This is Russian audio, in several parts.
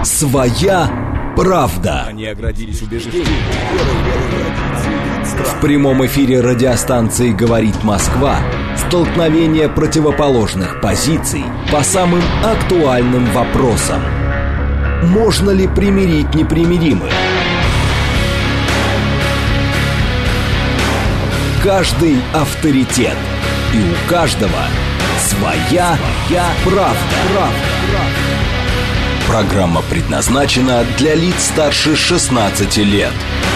Своя правда. Они оградились убеждением. В прямом эфире радиостанции «Говорит Москва» столкновение противоположных позиций по самым актуальным вопросам. Можно ли примирить непримиримых? Каждый авторитет. И у каждого своя правда. Программа предназначена для лиц старше 16 лет.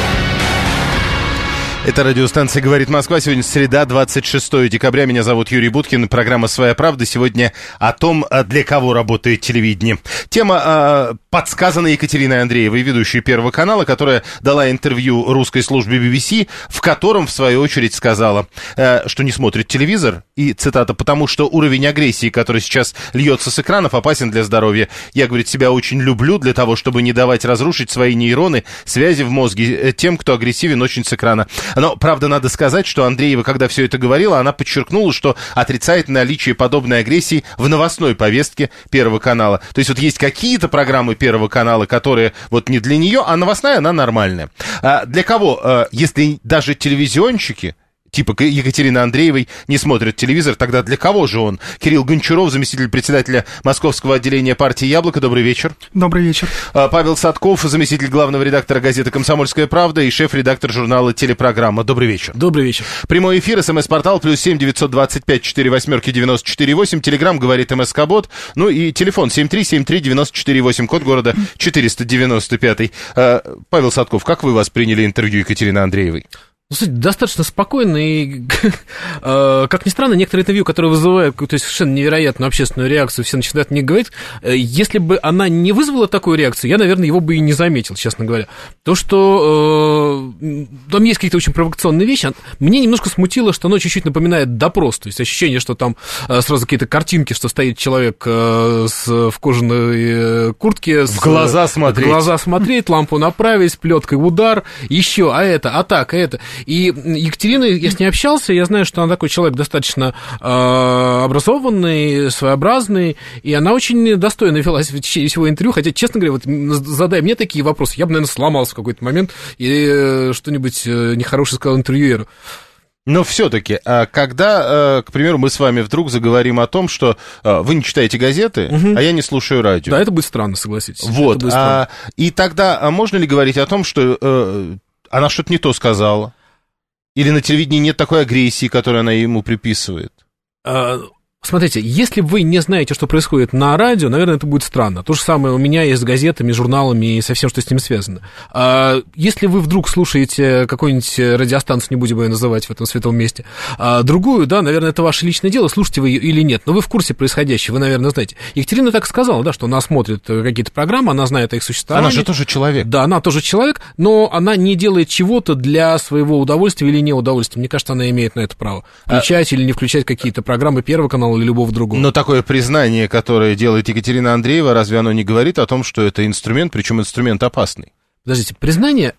Это радиостанция «Говорит Москва». Сегодня среда, 26 декабря. Меня зовут Юрий Буткин. Программа «Своя правда». Сегодня о том, для кого работает телевидение. Тема подсказана Екатериной Андреевой, ведущей Первого канала, которая дала интервью русской службе BBC, в котором, в свою очередь, сказала, что не смотрит телевизор. И, цитата, «потому что уровень агрессии, который сейчас льется с экранов, опасен для здоровья. Я, говорит, себя очень люблю для того, чтобы не давать разрушить свои нейроны, связи в мозге тем, кто агрессивен очень с экрана». Но, правда, надо сказать, что Андреева, когда все это говорила, она подчеркнула, что отрицает наличие подобной агрессии в новостной повестке Первого канала. То есть вот есть какие-то программы Первого канала, которые вот не для нее, а новостная, она нормальная. А для кого? Если даже телевизионщики типа Екатерины Андреевой не смотрят телевизор, тогда для кого же он? Кирилл Гончаров, заместитель председателя Московского отделения партии «Яблоко». Добрый вечер. Добрый вечер. Павел Садков, заместитель главного редактора газеты «Комсомольская правда» и шеф-редактор журнала «Телепрограмма». Добрый вечер. Добрый вечер. Прямой эфир, смс-портал, +7 925 48 94 8, телеграм «Говорит МСК-бот», ну и телефон 7373 94 8, код города 495. Павел Садков, как вы восприняли интервью Екатерины Андреевой? Достаточно спокойно и, как ни странно, некоторые интервью, которые вызывают какую-то совершенно невероятную общественную реакцию, все начинают мне говорить, если бы она не вызвала такую реакцию, я, наверное, его бы и не заметил, честно говоря. То, что там есть какие-то очень провокационные вещи, мне немножко смутило, что оно чуть-чуть напоминает допрос, то есть ощущение, что там сразу какие-то картинки, что стоит человек в кожаной куртке, в глаза смотреть, лампу направить, плеткой удар, еще, а так, а это. И Екатерина, я с ней общался, я знаю, что она такой человек достаточно образованный, своеобразный, и она очень достойно велась в течение всего интервью, хотя, честно говоря, вот задай мне такие вопросы, я бы, наверное, сломался в какой-то момент и что-нибудь нехорошее сказал интервьюеру. Но все-таки, когда, к примеру, мы с вами вдруг заговорим о том, что вы не читаете газеты, а я не слушаю радио. Да, это будет странно, согласитесь. Вот, и тогда можно ли говорить о том, что она что-то не то сказала? Или на телевидении нет такой агрессии, которую она ему приписывает? Смотрите, если вы не знаете, что происходит на радио, наверное, это будет странно. То же самое у меня есть с газетами, журналами и со всем, что с ним связано. Если вы вдруг слушаете какую-нибудь радиостанцию, не будем ее называть в этом святом месте, другую, да, наверное, это ваше личное дело, слушаете вы ее или нет, но вы в курсе происходящего, вы, наверное, знаете. Екатерина так сказала, да, что она смотрит какие-то программы, она знает о их существовании. Она же тоже человек. Да, она тоже человек, но она не делает чего-то для своего удовольствия или неудовольствия. Мне кажется, она имеет на это право. Включать или не включать какие-то программы Первого канала или любого другого. Но такое признание, которое делает Екатерина Андреева, разве оно не говорит о том, что это инструмент, причем инструмент опасный? Подождите, признание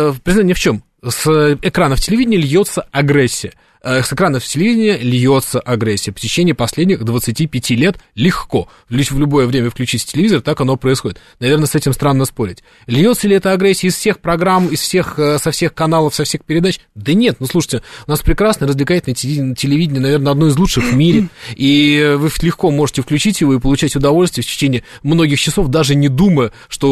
в чем? С экранов телевидения льется агрессия. С экранов телевидения льется агрессия. В течение последних 25 лет легко. В любое время включить телевизор, так оно происходит. Наверное, с этим странно спорить. Льется ли эта агрессия из всех программ, со всех каналов, со всех передач? Да нет, слушайте, у нас прекрасное развлекательное телевидение, наверное, одно из лучших в мире. И вы легко можете включить его и получать удовольствие в течение многих часов, даже не думая,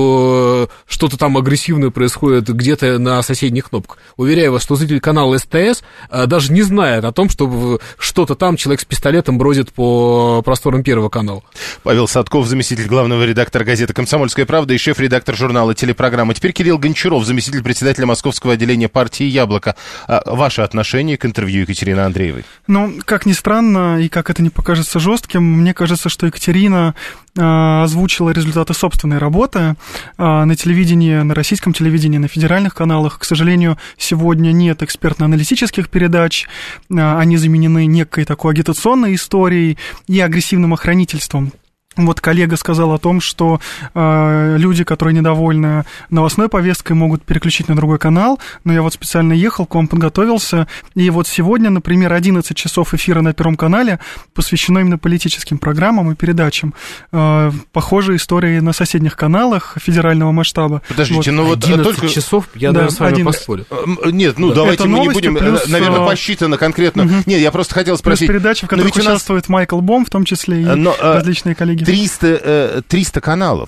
что что-то там агрессивное происходит где-то на соседних кнопках. Уверяю вас, что зритель канала СТС даже не знает о том, что что-то там человек с пистолетом бродит по просторам Первого канала. Павел Садков, заместитель главного редактора газеты «Комсомольская правда» и шеф-редактор журнала «Телепрограмма». Теперь Кирилл Гончаров, заместитель председателя Московского отделения партии «Яблоко». Ваше отношение к интервью Екатерины Андреевой? Как ни странно, и как это не покажется жестким, мне кажется, что Екатерина озвучила результаты собственной работы на телевидении, на российском телевидении, на федеральных каналах. К сожалению, сегодня нет экспертно-аналитических передач, они заменены некой такой агитационной историей и агрессивным охранительством. Вот коллега сказал о том, что люди, которые недовольны новостной повесткой, могут переключить на другой канал, но я вот специально ехал, к вам подготовился, и вот сегодня, например, 11 часов эфира на Первом канале посвящено именно политическим программам и передачам. Похожие истории на соседних каналах федерального масштаба. Подождите, вот. ну вот 11 только... часов, я даже с вами поспорю. Нет, ну давайте мы не будем, плюс, наверное, посчитано конкретно. Нет, я просто хотел спросить... Плюс передачи, в которых участвует Майкл Бом, в том числе и различные коллеги. 300 каналов.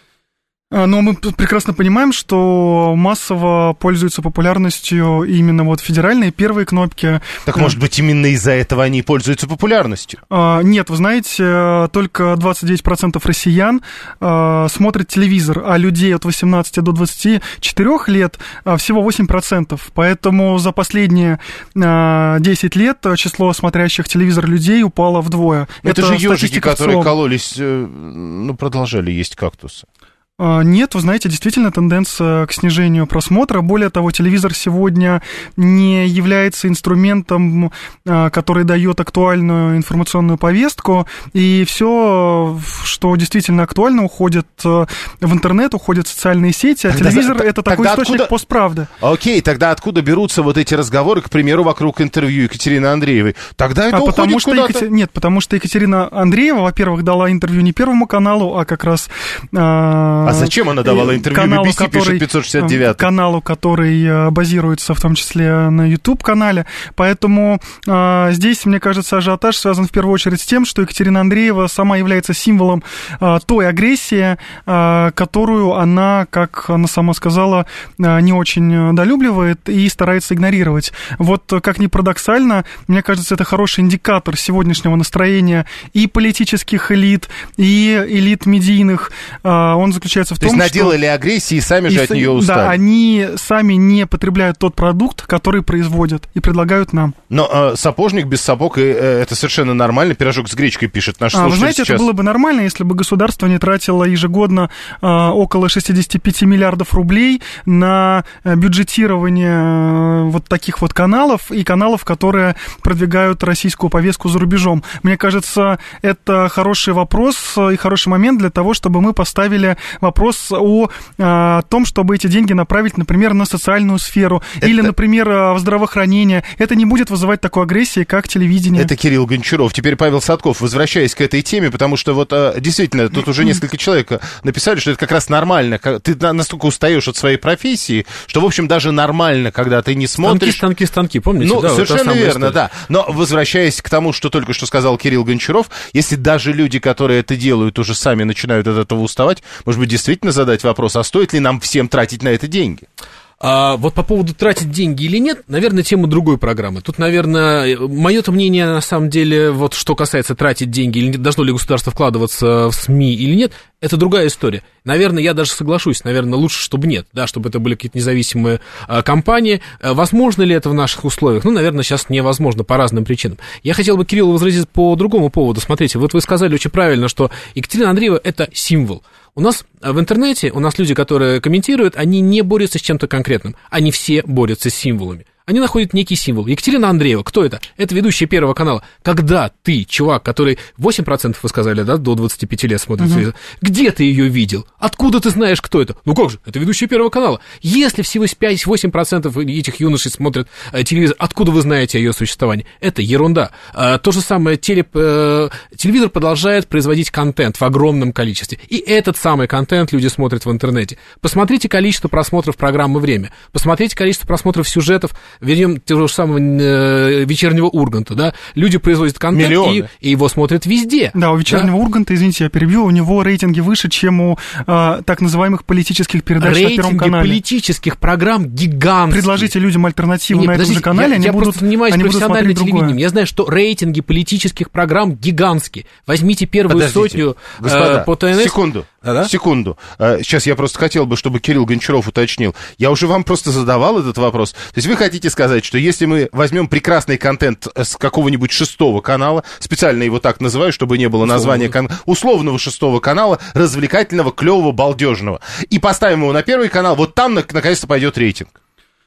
Но мы прекрасно понимаем, что массово пользуются популярностью именно вот федеральные первые кнопки. Так, может быть, именно из-за этого они пользуются популярностью? Нет, вы знаете, только 29% россиян смотрят телевизор, а людей от 18 до 24 лет всего 8%. Поэтому за последние 10 лет число смотрящих телевизор людей упало вдвое. Это же ежики, которые кололись, продолжали есть кактусы. Нет, вы знаете, действительно тенденция к снижению просмотра. Более того, телевизор сегодня не является инструментом, который дает актуальную информационную повестку, и все, что действительно актуально, уходит в интернет, уходит в социальные сети, а телевизор — это такой источник постправды. Окей, тогда откуда берутся вот эти разговоры, к примеру, вокруг интервью Екатерины Андреевой? Тогда это уходит куда-то? Нет, потому что Екатерина Андреева, во-первых, дала интервью не Первому каналу, а как раз... А зачем она давала интервью BBC, пишет 569? Каналу, который базируется в том числе на YouTube-канале. Поэтому здесь, мне кажется, ажиотаж связан в первую очередь с тем, что Екатерина Андреева сама является символом той агрессии, которую она, как она сама сказала, не очень долюбливает и старается игнорировать. Вот, как ни парадоксально, мне кажется, это хороший индикатор сегодняшнего настроения и политических элит, и элит медийных. Он заключается в том, что... наделали агрессии и сами же от нее устали. Да, они сами не потребляют тот продукт, который производят, и предлагают нам. Но сапожник без сапог, это совершенно нормально. Пирожок с гречкой пишет наш слушатель. Вы знаете, сейчас. Это было бы нормально, если бы государство не тратило ежегодно около 65 миллиардов рублей на бюджетирование вот таких вот каналов и каналов, которые продвигают российскую повестку за рубежом. Мне кажется, это хороший вопрос и хороший момент для того, чтобы мы поставили вопрос о том, чтобы эти деньги направить, например, на социальную сферу или, например, в здравоохранение. Это не будет вызывать такой агрессии, как телевидение. Это Кирилл Гончаров. Теперь Павел Садков, возвращаясь к этой теме, потому что вот действительно, тут уже несколько человек написали, что это как раз нормально. Ты настолько устаешь от своей профессии, что, в общем, даже нормально, когда ты не смотришь... Станки, помните? Ну, да, совершенно вот верно, да. Но возвращаясь к тому, что только что сказал Кирилл Гончаров, если даже люди, которые это делают, уже сами начинают от этого уставать, может быть, действительно задать вопрос, а стоит ли нам всем тратить на это деньги? Вот по поводу тратить деньги или нет, наверное, тема другой программы. Тут, наверное, мое-то мнение, на самом деле, вот что касается тратить деньги, или должно ли государство вкладываться в СМИ или нет, это другая история. Наверное, я даже соглашусь, наверное, лучше, чтобы нет, да, чтобы это были какие-то независимые компании. Возможно ли это в наших условиях? Ну, наверное, сейчас невозможно по разным причинам. Я хотел бы, Кирилл, возразить по другому поводу. Смотрите, вот вы сказали очень правильно, что Екатерина Андреева – это символ. У нас в интернете, у нас люди, которые комментируют, они не борются с чем-то конкретным. Они все борются с символами. Они находят некий символ. Екатерина Андреева, кто это? Это ведущая Первого канала. Когда ты, чувак, который 8%, вы сказали, да, до 25 лет смотрит телевизор, где ты ее видел? Откуда ты знаешь, кто это? Ну как же, это ведущая Первого канала. Если всего 5-8% этих юношей смотрят телевизор, откуда вы знаете о ее существовании? Это ерунда. То же самое, телевизор продолжает производить контент в огромном количестве. И этот самый контент люди смотрят в интернете. Посмотрите количество просмотров программы «Время». Посмотрите количество просмотров сюжетов, вернем того же самого «Вечернего Урганта», да, люди производят контент и его смотрят везде. Да, у «Вечернего Урганта», извините, я перебью, у него рейтинги выше, чем у так называемых политических передач на Первом канале. Рейтинги политических программ гигантские. Предложите людям альтернативу на этом же канале, я просто занимаюсь профессиональным телевидением, я знаю, что рейтинги политических программ гигантские. Возьмите первую сотню по ТНС. Секунду. Сейчас я просто хотел бы, чтобы Кирилл Гончаров уточнил. Я уже вам просто задавал этот вопрос. То есть вы хотите сказать, что если мы возьмем прекрасный контент с какого-нибудь 6-го канала, специально его так называю, чтобы не было названия условного 6-го канала, развлекательного, клевого, балдежного, и поставим его на Первый канал, вот там наконец-то пойдет рейтинг?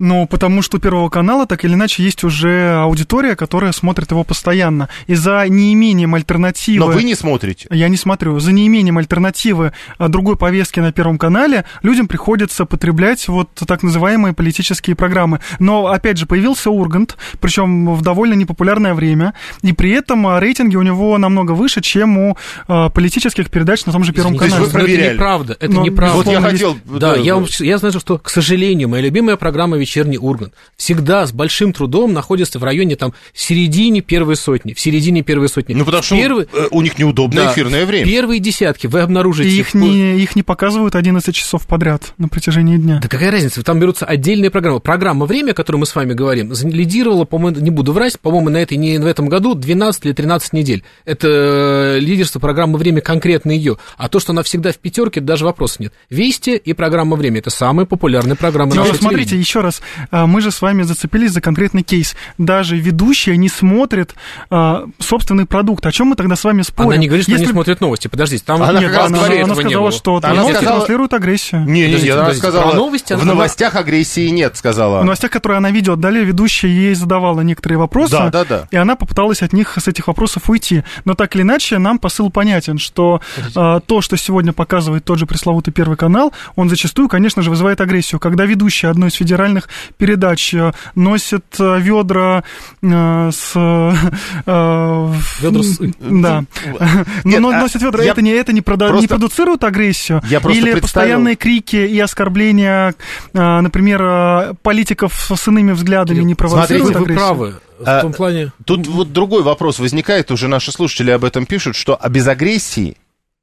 Ну, потому что у Первого канала так или иначе есть уже аудитория, которая смотрит его постоянно. И за неимением альтернативы... Но вы не смотрите. Я не смотрю. За неимением альтернативы другой повестки на Первом канале людям приходится потреблять вот так называемые политические программы. Но, опять же, появился Ургант, причем в довольно непопулярное время, и при этом рейтинги у него намного выше, чем у политических передач на том же Первом канале. Вы проверяли. Это неправда. Это неправда. Вот я хотел... Да, я знаю, что, к сожалению, моя любимая программа «Вечерний Ургант» всегда с большим трудом находится в районе, там, в середине первой сотни. Ну, потому что у них неудобное эфирное время. Первые десятки вы обнаружите... И их не показывают 11 часов подряд на протяжении дня. Да какая разница? Там берутся отдельные программы. Программа «Время», о которой мы с вами говорим, лидировала, по-моему, не буду врать, по-моему, в этом году 12 или 13 недель. Это лидерство программы «Время», конкретно ее. А то, что она всегда в пятерке, даже вопросов нет. «Вести» и программа «Время» — это самые популярные программы нашего телевидения. Смотрите, еще раз, мы же с вами зацепились за конкретный кейс. Даже ведущая не смотрит собственный продукт. О чем мы тогда с вами спорим? Она не говорит, что не смотрит новости. Подождите, там она сказала, что новости транслируют агрессию. Нет, она сказала, в новостях агрессии нет, сказала. В новостях, которые она ведет, далее ведущая ей задавала некоторые вопросы, и она попыталась от них, с этих вопросов уйти. Но так или иначе, нам посыл понятен, что то, что сегодня показывает тот же пресловутый Первый канал, он зачастую, конечно же, вызывает агрессию. Когда ведущая одной из федеральных передач носит ведра с... Да. Но носит ведра, это не продуцирует агрессию? Или постоянные крики и оскорбления, например, политиков с иными взглядами не провоцируют агрессию? Вы правы. В том плане... Тут вот другой вопрос возникает, уже наши слушатели об этом пишут, что без агрессии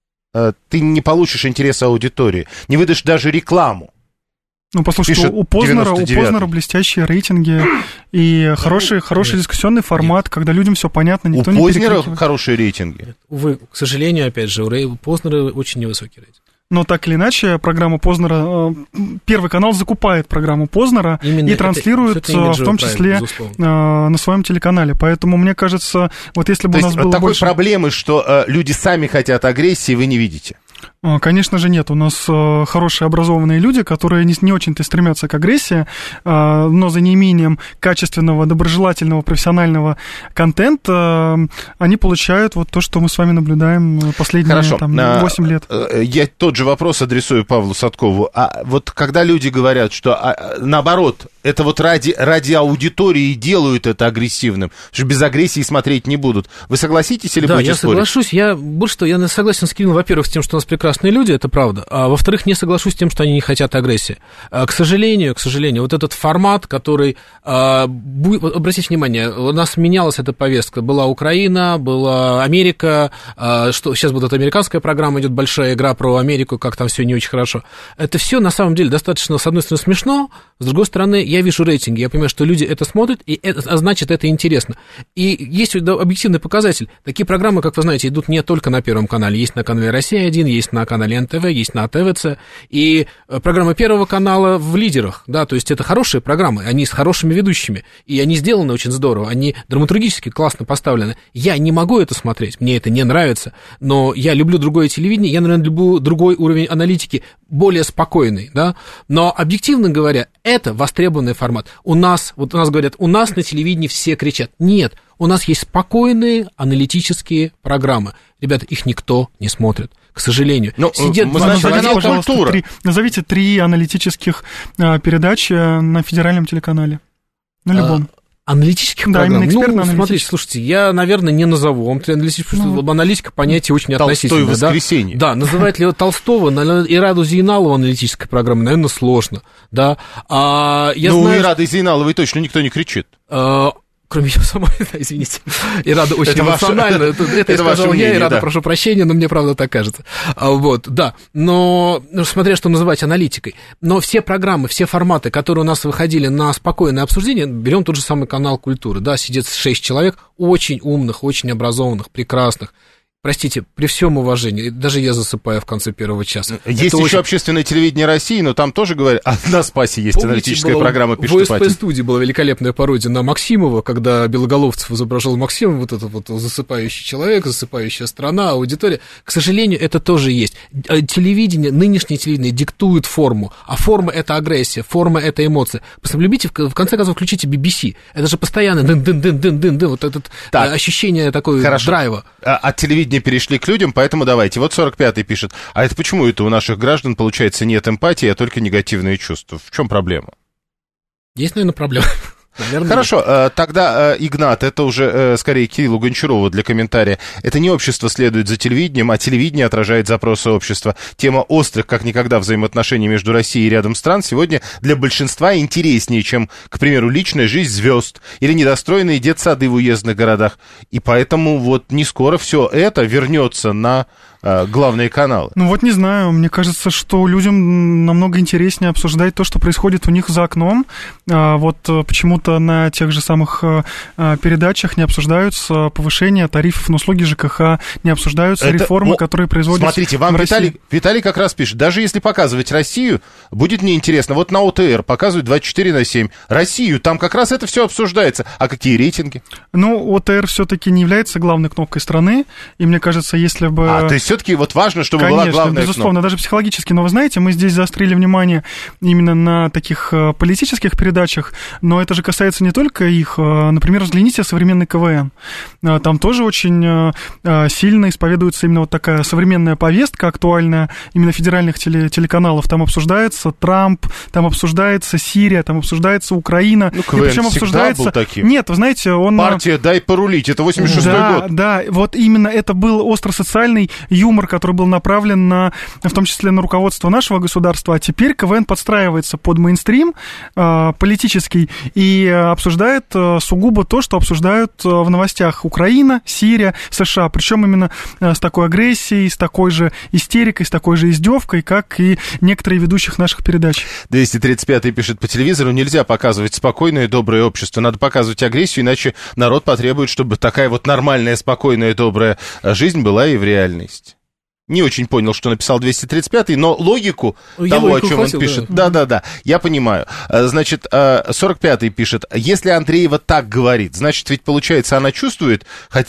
ты не получишь интереса аудитории, не выдашь даже рекламу. Ну, послушайте, у Познера блестящие рейтинги и хороший дискуссионный формат, когда людям все понятно, никто не перекрикивает. У Познера хорошие рейтинги. Увы, к сожалению, опять же, у Познера очень невысокий рейтинг. Но так или иначе, программа Познера, Первый канал закупает программу Познера и транслирует, в том числе, на своем телеканале. Поэтому, мне кажется, вот если бы у нас было такой больше... проблемы, что люди сами хотят агрессии, вы не видите? Конечно же нет. У нас хорошие образованные люди, которые не очень-то стремятся к агрессии, но за неимением качественного, доброжелательного, профессионального контента они получают вот то, что мы с вами наблюдаем последние 8 лет. Я тот же вопрос адресую Павлу Садкову. А вот когда люди говорят, что наоборот, это вот ради аудитории делают это агрессивным, что без агрессии смотреть не будут, вы согласитесь или будете спорить? Да, я соглашусь. Я согласен с Кириллом, во-первых, с тем, что у нас прекрасные люди, это правда. А во-вторых, не соглашусь с тем, что они не хотят агрессии. К сожалению, вот этот формат, который... Обратите внимание, у нас менялась эта повестка. Была Украина, была Америка, что сейчас будет американская программа, идет большая игра про Америку, как там все не очень хорошо. Это все на самом деле достаточно, с одной стороны, смешно, с другой стороны, я вижу рейтинги, я понимаю, что люди это смотрят, а значит, это интересно. И есть объективный показатель. Такие программы, как вы знаете, идут не только на Первом канале. Есть на канале «Россия-1», есть на канале НТВ, есть на ТВЦ. И программы Первого канала в лидерах, да, то есть это хорошие программы, они с хорошими ведущими, и они сделаны очень здорово, они драматургически классно поставлены. Я не могу это смотреть, мне это не нравится, но я люблю другое телевидение, я, наверное, люблю другой уровень аналитики, более спокойный, да, но объективно говоря, это востребованный формат. У нас говорят, у нас на телевидении все кричат. Нет, у нас есть спокойные аналитические программы. Ребята, их никто не смотрит, к сожалению. Назовите 3 аналитических передачи на федеральном телеканале. На любом. Аналитических программ? Смотрите, слушайте, я, наверное, не назову вам аналитических, потому что аналитика понятие очень относительное. Толстой «Воскресенье». Да, называть ли Толстого, Ираду Зейналову аналитической программой, наверное, сложно. Да. Ирады Зейналовой точно никто не кричит. Кроме меня самой, извините. Ирада очень эмоционально. Это сказал я, Ирада, прошу прощения, но мне, правда, так кажется. Вот, да. Но, смотря что называть аналитикой. Но все программы, все форматы, которые у нас выходили на спокойное обсуждение, берем тот же самый канал «Культура», да, сидит 6 человек, очень умных, очень образованных, прекрасных. Простите, при всем уважении, даже я засыпаю в конце первого часа. Есть еще очень... общественное телевидение России, но там тоже говорят, на Спасе есть аналитическая программа, пишет в ОСП-студии была великолепная пародия на Максимова, когда Белоголовцев изображал Максимова, вот этот вот засыпающий человек, засыпающая страна, аудитория. К сожалению, это тоже есть. Телевидение, нынешнее телевидение диктует форму, а форма — это агрессия, форма — это эмоции. Любите, в конце концов, включите BBC. Это же постоянно дын-дын-дын-дын-дын, вот это ощущение такой драйва. От телевидения перешли к людям, поэтому давайте. Вот 45-й пишет, а это почему это у наших граждан, получается, нет эмпатии, а только негативные чувства? В чем проблема? Есть, наверное, проблема. Наверное, хорошо, тогда, Игнат, это уже скорее Кириллу Гончарову для комментария. Это не общество следует за телевидением, а телевидение отражает запросы общества. Тема острых, как никогда, взаимоотношений между Россией и рядом стран сегодня для большинства интереснее, чем, к примеру, личная жизнь звезд или недостроенные детсады в уездных городах. И поэтому вот не скоро все это вернется на главные каналы. Ну вот не знаю, мне кажется, что людям намного интереснее обсуждать то, что происходит у них за окном. Вот почему-то на тех же самых передачах не обсуждаются повышение тарифов на услуги ЖКХ, не обсуждаются реформы, которые производятся. Смотрите, вам Виталий как раз пишет, даже если показывать Россию, будет неинтересно. Вот на ОТР показывают 24/7. Россию, там как раз это все обсуждается. А какие рейтинги? Ну, ОТР все-таки не является главной кнопкой страны, и мне кажется, если бы... то есть все-таки вот важно, чтобы была главная кнопка. Безусловно, даже психологически. Но вы знаете, мы здесь заострили внимание именно на таких политических передачах, но это же касается не только их. Например, взгляните современный КВН. Там тоже очень сильно исповедуется именно вот такая современная повестка, актуальная именно федеральных телеканалов. Там обсуждается Трамп, там обсуждается Сирия, там обсуждается Украина. Ну, КВН причем обсуждается... был таким. Нет, вы знаете, он... Партия «Дай порулить», это 86-й год. Да, вот именно это был остросоциальный юмор, который был направлен на, в том числе на руководство нашего государства, а теперь КВН подстраивается под мейнстрим политический и обсуждает сугубо то, что обсуждают в новостях Украина, Сирия, США, причем именно с такой агрессией, с такой же истерикой, с такой же издевкой, как и некоторые ведущих наших передач. 235-й пишет, по телевизору нельзя показывать спокойное и доброе общество, надо показывать агрессию, иначе народ потребует, чтобы такая вот нормальная, спокойная, добрая жизнь была и в реальности. Не очень понял, что написал 235-й, но логику того, о чем он пишет, да, я понимаю. Значит, 45-й пишет, если Андреева так говорит, значит, ведь, получается, она чувствует,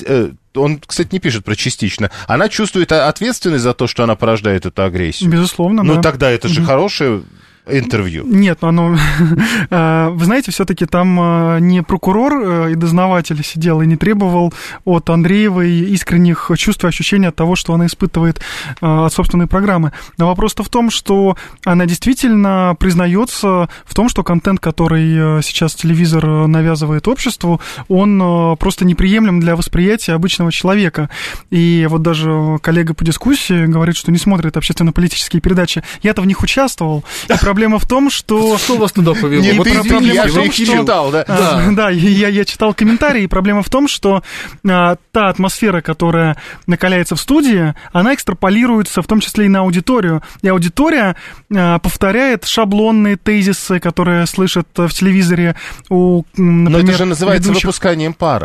он, кстати, не пишет про частично, она чувствует ответственность за то, что она порождает эту агрессию. Безусловно, да. Ну, тогда это же хорошее... интервью. Нет, оно... Вы знаете, все-таки там не прокурор и дознаватель сидел и не требовал от Андреевой искренних чувств и ощущений от того, что она испытывает от собственной программы. Но вопрос-то в том, что она действительно признается в том, что контент, который сейчас телевизор навязывает обществу, он просто неприемлем для восприятия обычного человека. И вот даже коллега по дискуссии говорит, что не смотрит общественно-политические передачи. Я-то в них участвовал. Проблема в том, что... Что вас туда повело? Я же их читал, да? Да, я читал комментарии, и проблема в том, что та атмосфера, которая накаляется в студии, она экстраполируется в том числе и на аудиторию. И аудитория повторяет шаблонные тезисы, которые слышат в телевизоре у, например, но это же называется выпусканием пара.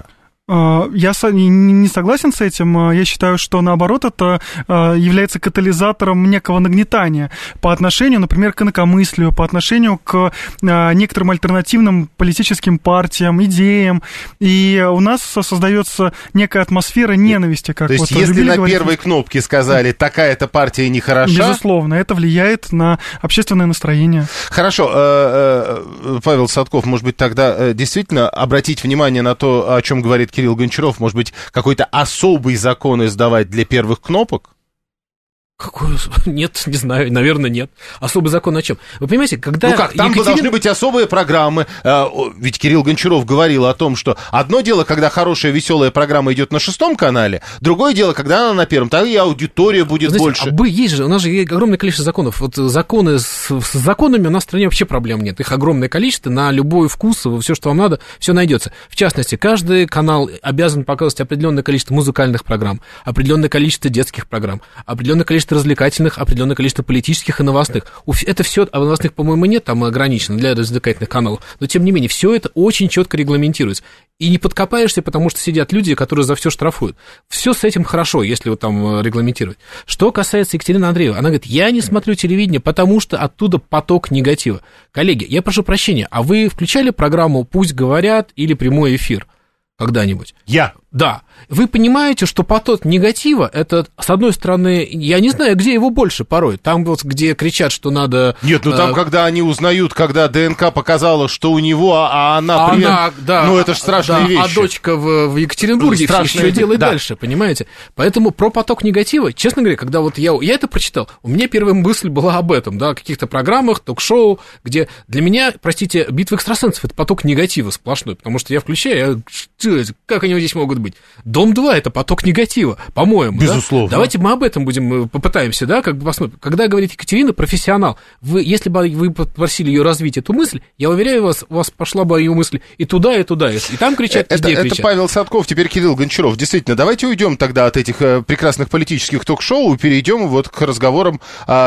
Я не согласен с этим. Я считаю, что, наоборот, это является катализатором некого нагнетания по отношению, например, к инакомыслию, по отношению к некоторым альтернативным политическим партиям, идеям. И у нас создается некая атмосфера ненависти. Как то есть, вот если на первой кнопке сказали, такая-то партия нехороша... Безусловно, это влияет на общественное настроение. Хорошо. Павел Садков, может быть, тогда действительно обратить внимание на то, о чем говорит Кирилл Гончаров, может быть, какой-то особый закон издавать для первых кнопок? Какой? Нет, не знаю, наверное, нет. Особый закон о чем? Вы понимаете, когда... Ну как, там должны быть особые программы. Ведь Кирилл Гончаров говорил о том, что одно дело, когда хорошая, веселая программа идет на 6 канале, другое дело, когда она на 1, тогда и аудитория будет больше. Есть же, у нас же есть огромное количество законов. Вот законы с законами у нас в стране вообще проблем нет. Их огромное количество, на любой вкус, все, что вам надо, все найдется. В частности, каждый канал обязан показывать определенное количество музыкальных программ, определенное количество детских программ, определенное количество количество развлекательных, определенное количество политических и новостных. Это все, а новостных, по-моему, нет, там ограничено для развлекательных каналов, но тем не менее, все это очень четко регламентируется. И не подкопаешься, потому что сидят люди, которые за все штрафуют. Все с этим хорошо, если вот там регламентировать. Что касается Екатерины Андреевой, она говорит, я не смотрю телевидение, потому что оттуда поток негатива. Коллеги, я прошу прощения, а вы включали программу «Пусть говорят» или «Прямой эфир» когда-нибудь? Да. Вы понимаете, что поток негатива, это, с одной стороны, я не знаю, где его больше порой. Там вот, где кричат, что надо... Нет, ну там, когда они узнают, когда ДНК показала, что у него, а она... Ну, это же страшные вещи. А дочка в Екатеринбурге еще делает дальше, понимаете? Поэтому про поток негатива, честно говоря, когда вот я это прочитал, у меня первая мысль была об этом, да, о каких-то программах, ток-шоу, где для меня, простите, «Битва экстрасенсов» — это поток негатива сплошной, потому что я включаю, как они здесь могут быть? «Дом-2» — это поток негатива, по-моему. Безусловно. Да? Давайте мы об этом попытаемся, да, как бы посмотрим. Когда говорит Екатерина, профессионал, если бы вы попросили ее развить эту мысль, я уверяю вас, у вас пошла бы ее мысль и туда, и там кричат, и кричат. Это Павел Садков, теперь Кирилл Гончаров. Действительно, давайте уйдем тогда от этих прекрасных политических ток-шоу и перейдем вот к разговорам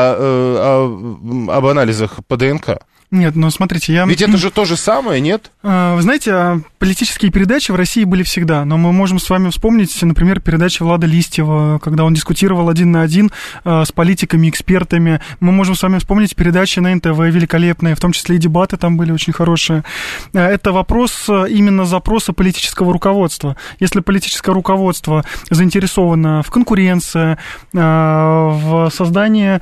об анализах по ДНК. Нет, ну смотрите, Ведь это же то же самое, нет? Вы знаете, политические передачи в России были всегда, но мы можем с вами вспомнить, например, передачи Влада Листьева, когда он дискутировал 1 на 1 с политиками, экспертами. Мы можем с вами вспомнить передачи на НТВ великолепные, в том числе и дебаты там были очень хорошие. Это вопрос именно запроса политического руководства. Если политическое руководство заинтересовано в конкуренции, в создании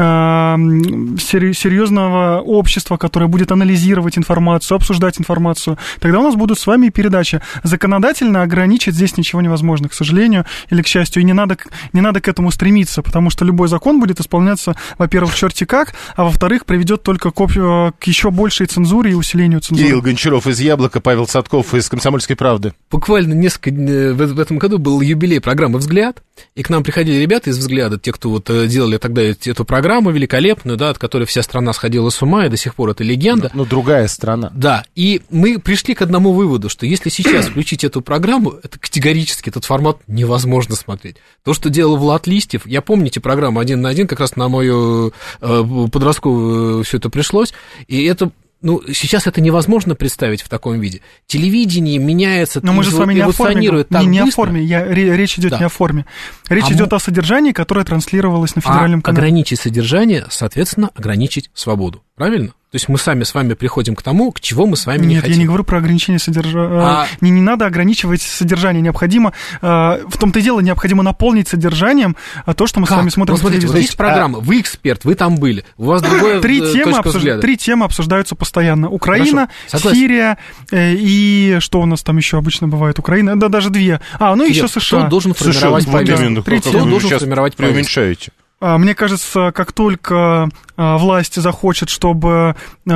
серьезного общества, которое будет анализировать информацию, обсуждать информацию, тогда у нас будут с вами передачи. Законодательно ограничить здесь ничего невозможно, к сожалению, или к счастью, и не надо к этому стремиться, потому что любой закон будет исполняться, во-первых, черти как, а во-вторых, приведет только к еще большей цензуре и усилению цензуры. Кирилл Гончаров из «Яблока», Павел Садков из «Комсомольской правды». Буквально в этом году был юбилей программы «Взгляд», и к нам приходили ребята из «Взгляда», те, кто вот делали тогда эту программу великолепную, да, от которой вся страна сходила с ума, и до сих пор это легенда. Но другая страна. Да, и мы пришли к одному выводу, что если сейчас включить эту программу, это категорически этот формат невозможно смотреть. То, что делал Влад Листьев, я помните программу «1 на 1», как раз на мою подростковую все это пришлось, и это... Ну, сейчас это невозможно представить в таком виде. Телевидение меняется, но мы же с вами эволюционирует так быстро. Не о форме, речь идет не о форме. Речь идет о содержании, которое транслировалось на федеральном канале. Ограничить содержание, соответственно, ограничить свободу. Правильно? То есть мы сами с вами приходим к тому, к чему мы с вами не хотим. Нет, я не говорю про ограничение содержания. Не надо ограничивать содержание. Необходимо, в том-то и дело, необходимо наполнить содержанием то, что мы с вами смотрим. Ну, смотрите, вот есть программа, вы эксперт, вы там были, у вас другое точка взгляда. 3 темы обсуждаются постоянно. Украина, Сирия и что у нас там еще обычно бывает? Украина, да, даже 2. Еще США. Кто должен формировать повестку? Кто должен формировать повестку? Преуменьшаете. Мне кажется, как только власть захочет, чтобы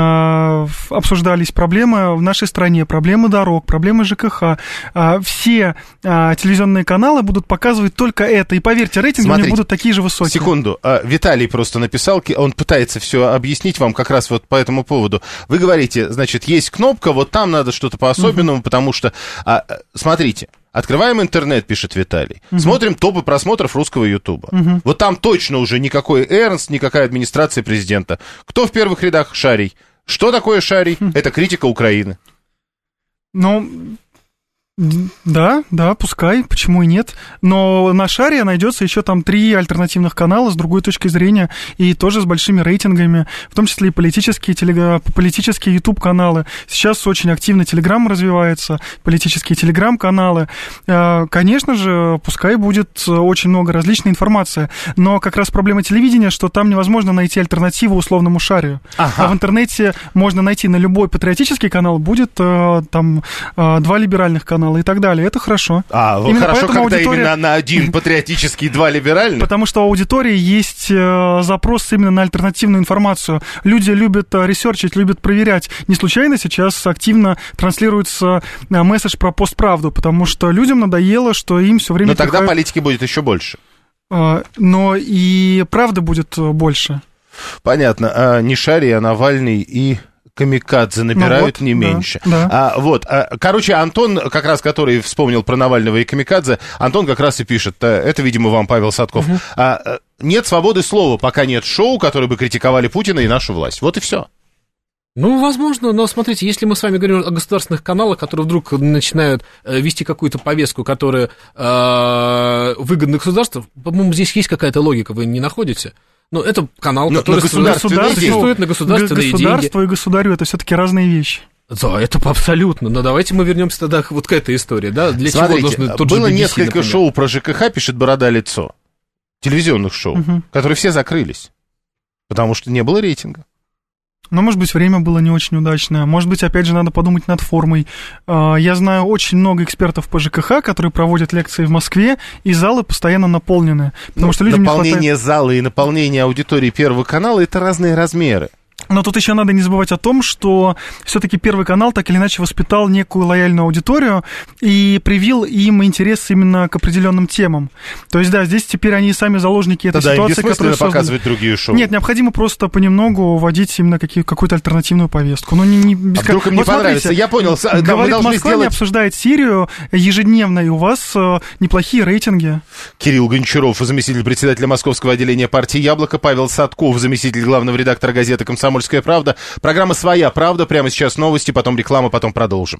обсуждались проблемы в нашей стране, проблемы дорог, проблемы ЖКХ, все телевизионные каналы будут показывать только это. И поверьте, рейтинги у них будут такие же высокие. Секунду. Виталий просто написал, он пытается все объяснить вам как раз вот по этому поводу. Вы говорите, значит, есть кнопка, вот там надо что-то по-особенному, потому что, смотрите, открываем интернет, пишет Виталий. Смотрим топы просмотров русского Ютуба. Вот там точно уже никакой Эрнст, никакая администрация президента. Кто в первых рядах? Шарий. Что такое Шарий? Это критика Украины. Ну, да, пускай, почему и нет. Но на Шаре найдется еще там 3 альтернативных канала с другой точки зрения и тоже с большими рейтингами, в том числе и политические YouTube-каналы. Сейчас очень активно Telegram развивается, политические Telegram-каналы. Конечно же, пускай будет очень много различной информации, но как раз проблема телевидения, что там невозможно найти альтернативу условному Шарию. А в интернете можно найти на любой патриотический канал, будет там 2 либеральных канала и так далее. Это хорошо. Хорошо, когда именно на один патриотический, 2 либеральных? Потому что у аудитории есть запрос именно на альтернативную информацию. Люди любят ресерчить, любят проверять. Не случайно сейчас активно транслируется месседж про постправду, потому что людям надоело, что им все время... Но тогда политики будет еще больше. Но и правда будет больше. Понятно. Не Шарий, а Навальный и... камикадзе набирают не меньше. Да. Короче, Антон, как раз который вспомнил про Навального и камикадзе, Антон как раз и пишет, это, видимо, вам, Павел Садков, нет свободы слова, пока нет шоу, которые бы критиковали Путина и нашу власть. Вот и все. Ну, возможно, но смотрите, если мы с вами говорим о государственных каналах, которые вдруг начинают вести какую-то повестку, которая выгодна государству, по-моему, здесь есть какая-то логика, вы не находите? Но это канал, который существует на государственные деньги. Государство и государю — это все-таки разные вещи. Да, это абсолютно. Но давайте мы вернемся тогда вот к этой истории, да? Для Смотрите, чего нужно тот было же BBC, несколько например? шоу про ЖКХ, пишет Борода-лицо, телевизионных шоу, которые все закрылись, потому что не было рейтинга. Но, может быть, время было не очень удачное. Может быть, опять же, надо подумать над формой. Я знаю очень много экспертов по ЖКХ, которые проводят лекции в Москве, и залы постоянно наполнены. Потому что людям наполнение не хватает... зала и наполнение аудитории Первого канала — это разные размеры. Но тут еще надо не забывать о том, что все-таки Первый канал так или иначе воспитал некую лояльную аудиторию и привил им интерес именно к определенным темам. То есть, да, здесь теперь они сами заложники этой ситуации, которую создали. Показывать другие шоу. Нет, необходимо просто понемногу вводить именно какую-то альтернативную повестку. Ну, не вдруг им не понравится? Я понял. Говорит, Москва не обсуждает Сирию ежедневно, и у вас неплохие рейтинги. Кирилл Гончаров, заместитель председателя Московского отделения партии «Яблоко», Павел Садков, заместитель главного редактора газеты «Комсомольская правда». Программа «Своя правда». Прямо сейчас новости, потом реклама, потом продолжим.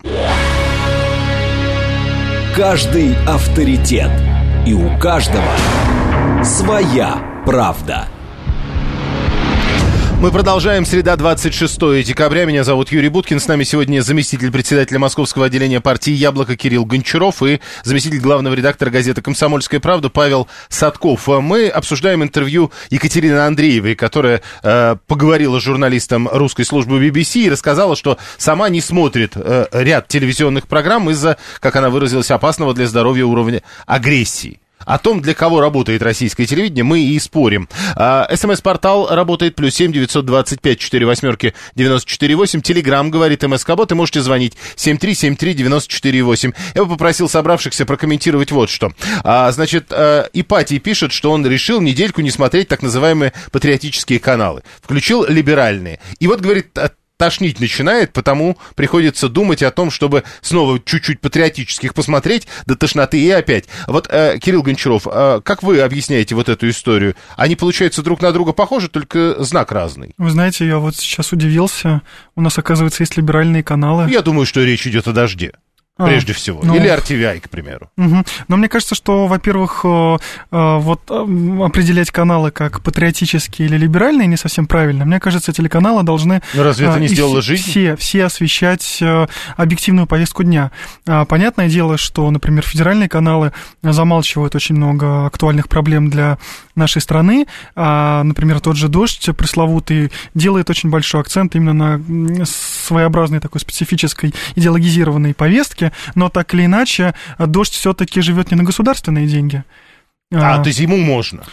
Каждый авторитет. И у каждого своя правда. Мы продолжаем. Среда, 26 декабря. Меня зовут Юрий Буткин. С нами сегодня заместитель председателя Московского отделения партии «Яблоко» Кирилл Гончаров и заместитель главного редактора газеты «Комсомольская правда» Павел Садков. Мы обсуждаем интервью Екатерины Андреевой, которая поговорила с журналистом русской службы BBC и рассказала, что сама не смотрит ряд телевизионных программ из-за, как она выразилась, опасного для здоровья уровня агрессии. О том, для кого работает российское телевидение, мы и спорим. СМС-портал работает +7 925 48 94 8. Телеграм, говорит МСК-бот, и можете звонить 7373 94 8. Я бы попросил собравшихся прокомментировать вот что. Значит, Ипатий пишет, что он решил недельку не смотреть так называемые патриотические каналы. Включил либеральные. И вот, говорит, тошнить начинает, потому приходится думать о том, чтобы снова чуть-чуть патриотических посмотреть, до тошноты и опять. Вот, Кирилл Гончаров, как вы объясняете вот эту историю? Они, получается, друг на друга похожи, только знак разный. Вы знаете, я вот сейчас удивился. У нас, оказывается, есть либеральные каналы. Я думаю, что речь идет о «Дожде». Прежде всего. Или RTVI, к примеру. Но мне кажется, что, во-первых, вот определять каналы как патриотические или либеральные не совсем правильно. Мне кажется, телеканалы должны... Но разве это не сделала жизнь? Все освещать объективную повестку дня. Понятное дело, что, например, федеральные каналы замалчивают очень много актуальных проблем для нашей страны. Например, тот же «Дождь» пресловутый делает очень большой акцент именно на своеобразной такой специфической идеологизированной повестке. Но так или иначе, «Дождь» все-таки живет не на государственные деньги. То есть ему можно?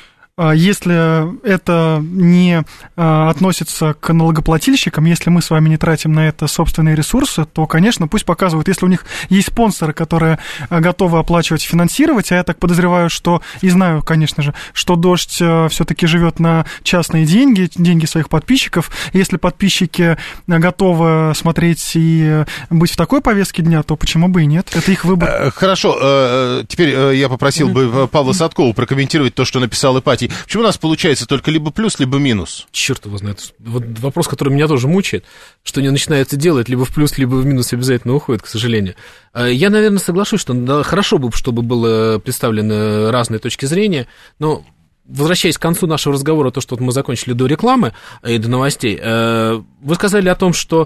Если это не относится к налогоплательщикам, если мы с вами не тратим на это собственные ресурсы, то, конечно, пусть показывают. Если у них есть спонсоры, которые готовы оплачивать, финансировать, а я так подозреваю, что, и знаю, конечно же, что «Дождь» все-таки живет на частные деньги, деньги своих подписчиков. Если подписчики готовы смотреть и быть в такой повестке дня, то почему бы и нет? Это их выбор. Хорошо. Теперь я попросил бы Павла Садкова прокомментировать то, что написал Ипатий. Почему у нас получается только либо плюс, либо минус? Черт его знает. Вот вопрос, который меня тоже мучает, что не начинается делать либо в плюс, либо в минус, обязательно уходит, к сожалению. Я, наверное, соглашусь, что да, хорошо бы, чтобы было представлены разные точки зрения, но... Возвращаясь к концу нашего разговора, то, что мы закончили до рекламы и до новостей, вы сказали о том, что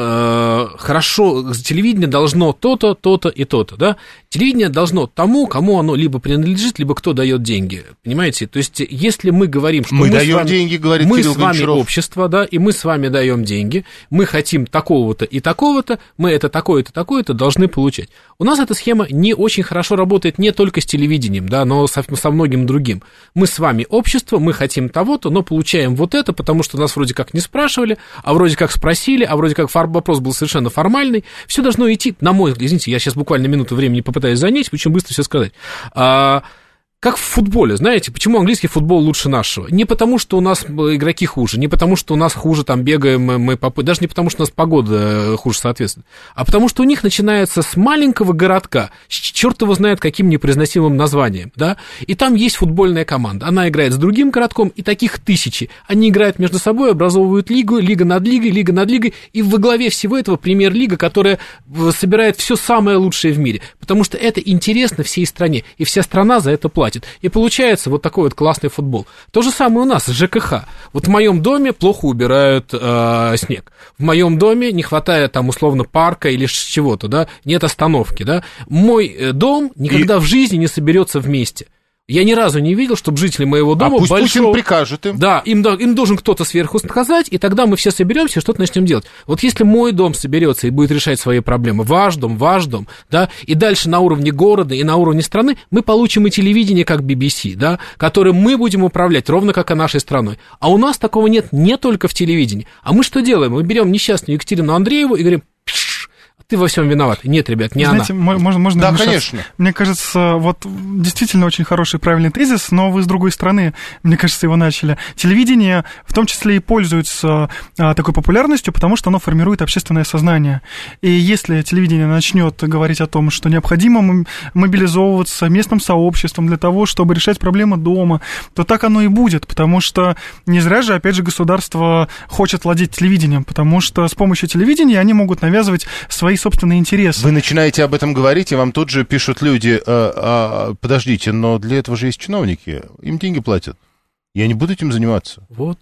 хорошо, телевидение должно то-то, то-то и то-то, да? Телевидение должно тому, кому оно либо принадлежит, либо кто дает деньги, понимаете? То есть, если мы говорим, что мы даем деньги, говорит Кирилл Гончаров. Мы с вами общество, да, и мы с вами даем деньги, мы хотим такого-то и такого-то, мы это такое-то, такое-то должны получать. У нас эта схема не очень хорошо работает не только с телевидением, да, но со многим другим. Мы с вами общество, мы хотим того-то, но получаем вот это, потому что нас вроде как не спрашивали, а вроде как спросили, а вроде как вопрос был совершенно формальный. Все должно идти, на мой взгляд, извините, я сейчас буквально минуту времени попытаюсь занять, очень быстро все сказать. как в футболе, знаете, почему английский футбол лучше нашего? Не потому, что у нас игроки хуже, не потому, что у нас хуже там бегаем мы даже не потому, что у нас погода хуже соответствует, а потому, что у них начинается с маленького городка, черт его знает каким непроизносимым названием, да, и там есть футбольная команда, она играет с другим городком, и таких тысячи, они играют между собой, образовывают лигу, лига над лигой, и во главе всего этого премьер-лига, которая собирает все самое лучшее в мире, потому что это интересно всей стране, и вся страна за это платит. И получается вот такой вот классный футбол. То же самое у нас с ЖКХ. Вот в моем доме плохо убирают снег. В моем доме не хватает там условно парка или чего-то, да, нет остановки, да. Мой дом никогда в жизни не соберется вместе. Я ни разу не видел, чтобы жители моего дома... пусть Путин прикажет им. Да, им должен кто-то сверху сказать, и тогда мы все соберемся и что-то начнем делать. Вот если мой дом соберется и будет решать свои проблемы, ваш дом, да, и дальше на уровне города и на уровне страны, мы получим и телевидение, как BBC, да, которым мы будем управлять, ровно как и нашей страной. А у нас такого нет не только в телевидении. А мы что делаем? Мы берем несчастную Екатерину Андрееву и говорим... Ты во всем виноват. Нет, ребят, не Знаете, она. Можно да, вмешаться? конечно. Мне кажется, вот действительно очень хороший правильный тезис, но вы с другой стороны, мне кажется, его начали. Телевидение в том числе и пользуется такой популярностью, потому что оно формирует общественное сознание. И если телевидение начнет говорить о том, что необходимо мобилизовываться местным сообществом для того, чтобы решать проблемы дома, то так оно и будет, потому что не зря же, опять же, государство хочет владеть телевидением, потому что с помощью телевидения они могут навязывать свои собственные интересы. Вы начинаете об этом говорить, и вам тут же пишут люди, подождите, но для этого же есть чиновники, им деньги платят. Я не буду этим заниматься. Вот.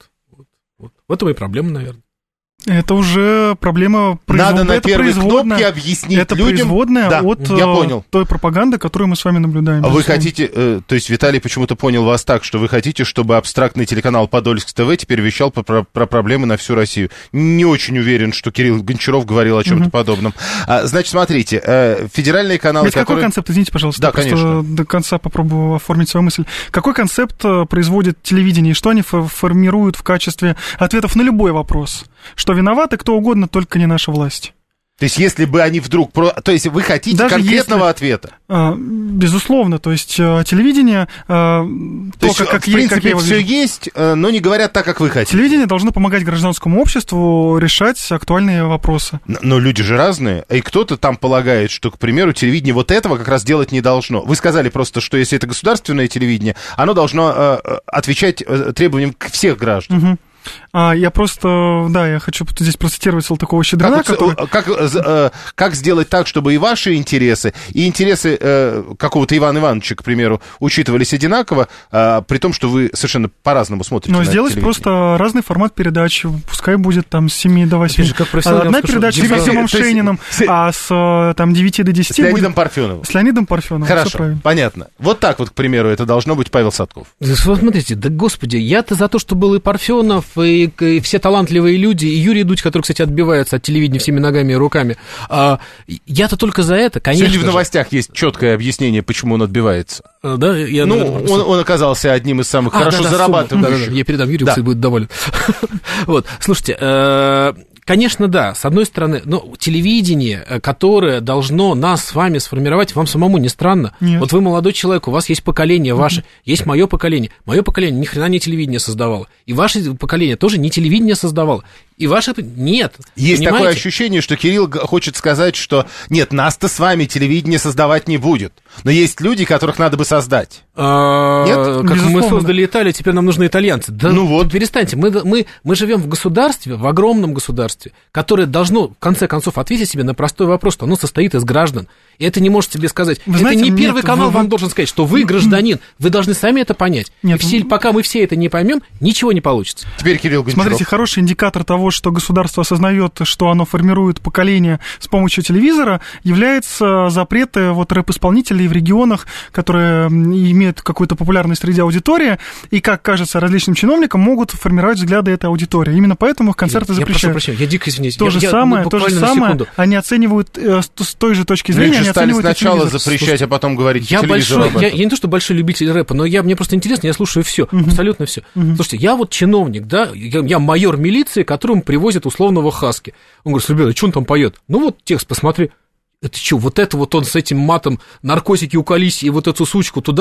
В этом и проблема, наверное. Это уже проблема производная. Надо на первой кнопке объяснить это людям. Это производная от той пропаганды, которую мы с вами наблюдаем. А вы хотите, то есть Виталий почему-то понял вас так, что вы хотите, чтобы абстрактный телеканал Подольск ТВ теперь вещал про проблемы на всю Россию. Не очень уверен, что Кирилл Гончаров говорил о чем-то подобном. Значит, смотрите, федеральные каналы... Ведь какой концепт, извините, пожалуйста, да, конечно. До конца попробую оформить свою мысль. Какой концепт производит телевидение, и что они формируют в качестве ответов на любой вопрос? Что виноваты кто угодно, только не наша власть. То есть, если бы они вдруг... То есть, вы хотите даже конкретного ответа? Безусловно. То есть, телевидение... То есть, в принципе, все есть, но не говорят так, как вы хотите. Телевидение должно помогать гражданскому обществу решать актуальные вопросы. Но люди же разные. И кто-то там полагает, что, к примеру, телевидение вот этого как раз делать не должно. Вы сказали просто, что если это государственное телевидение, оно должно отвечать требованиям всех граждан. Угу. Я хочу здесь процитировать Салтыкова-Щедрина, как сделать так, чтобы и ваши интересы, и интересы какого-то Ивана Ивановича, к примеру, учитывались одинаково, при том, что вы совершенно по-разному смотрите на сделать просто разный формат передач, пускай будет там с 7 до 8. Одна передача с Максимом Шейниным, а с 9 до 10 с Леонидом Парфеновым. С Леонидом Парфеновым. Хорошо, понятно. Вот так вот, к примеру, это должно быть Павел Садков. Смотрите, да господи, я-то за то, что был и Парфенов, и все талантливые люди, и Юрий Дудь, который, кстати, отбивается от телевидения всеми ногами и руками. Я-то только за это, конечно. Сегодня в новостях есть четкое объяснение, почему он отбивается. Да, он оказался одним из самых хорошо зарабатывающих. Я передам Юрию, кстати, будет доволен. Вот, слушайте, конечно, да, с одной стороны, но телевидение, которое должно нас с вами сформировать, вам самому не странно? Нет. Вот вы молодой человек, у вас есть поколение ваше, есть мое поколение. Мое поколение ни хрена не телевидение создавало. И ваше поколение тоже не телевидение создавало. И ваше... Нет. Есть понимаете? такое ощущение, что Кирилл хочет сказать, что нет, нас-то с вами телевидение создавать не будет. Но есть люди, которых надо бы создать. Нет? Как мы создали Италию, теперь нам нужны итальянцы. Да, ну вот. Перестаньте. Мы живем в государстве, в огромном государстве, которое должно, в конце концов, ответить себе на простой вопрос, что оно состоит из граждан. И это не может себе сказать. Вы знаете, это не Первый канал вам должен сказать, что вы гражданин. Вы должны сами это понять. Нет, и пока мы все это не поймем, ничего не получится. Теперь Кирилл Гончаров. Смотрите, хороший индикатор того, что государство осознает, что оно формирует поколение с помощью телевизора, является запреты рэп-исполнителей в регионах, которые имеют какую-то популярность среди аудитории, и, как кажется, различным чиновникам могут формировать взгляды этой аудитории. Именно поэтому их концерты запрещают. Я прошу прощения, я дико извиняюсь. То же самое они оценивают с той же точки зрения. Они стали сначала запрещать, а потом говорить по телевизору об этом. Я не то, что большой любитель рэпа, но мне просто интересно, я слушаю все, абсолютно все. Слушайте, я вот чиновник, да, я майор милиции, которому привозят условного хаски. Он говорит, ребята, что он там поет? Ну вот текст посмотри. Это что, вот это вот он с этим матом, наркотики уколись и вот эту сучку туда?